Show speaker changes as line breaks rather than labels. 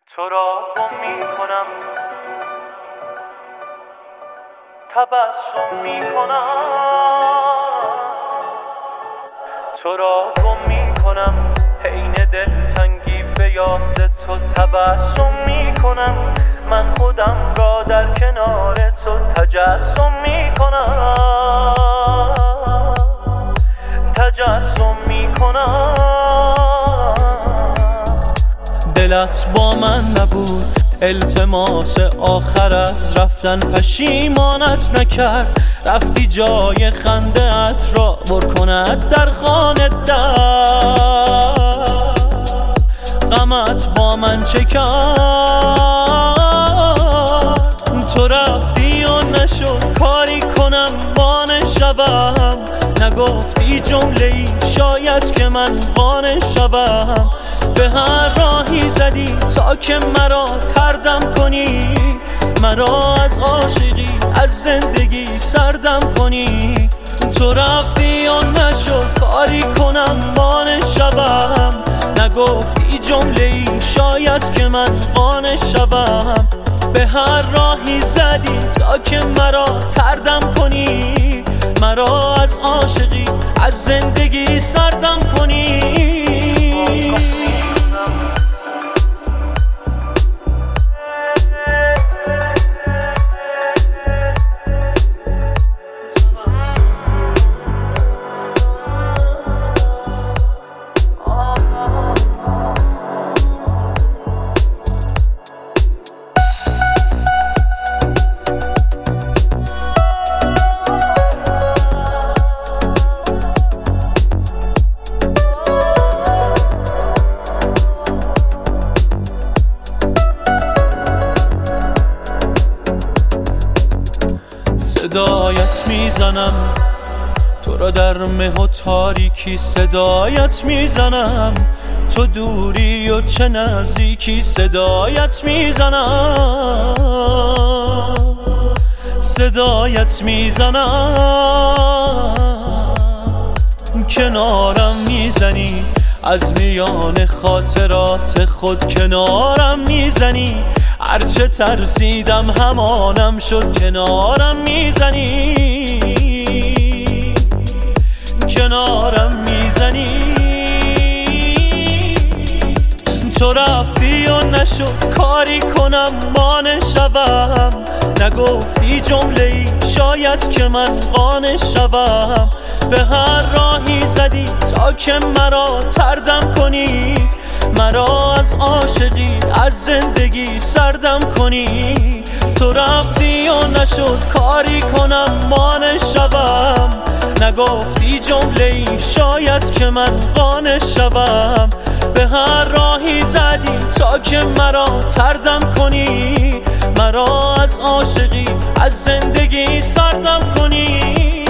تو را گم میکنم، تبسم میکنم. تو را گم میکنم، حین دلتنگی به یاد تو تبسم میکنم. من خودم را در کنار تو تجسم میکنم، تجسم میکنم. دلت با من نبود، التماس آخر از رفتن پشیمانت نکرد. رفتی جای خنده ات را بر کند در خانه در. غمت با من چه کرد؟ تو رفتی و نشد کاری کنم بانه شوم. نگفتی جمله‌ای شاید که من قانع شوم. به هر راهی زدی تا که مرا تردم کنی، مرا از عاشقی از زندگی سردم کنی. تو رفتی و نشد کاری کنم بانه شوم. نگفتی جمله‌ای شاید که من قانع شوم. به هر راهی زدی تا که مرا تردم کنی، مرا از عاشقی از زندگی سردم کنی. صدایت میزنم تو را در مه و تاریکی، صدایت میزنم تو دوری و چه نزدیکی. صدایت میزنم، صدایت میزنم، کنارم میزنی از میان خاطرات خود، کنارم میزنی. هرچه ترسیدم همانم شد، کنارم میزنی، کنارم میزنی. تو رفتی و نشد کاری کنم مانع شوم. نگفتی جمله‌ای شاید که من قانع شوم. به هر راهی زدی تا که مرا تردم کنی، مرا از عاشقی از زندگی سردم کنی. تو رفتی و نشد کاری کنم مانع شوم. نگفتی جمله‌ای شاید که من قانع شوم. به هر راهی زدی تا که مرا تردم کنی، مرا از عاشقی از زندگی سردم کنی.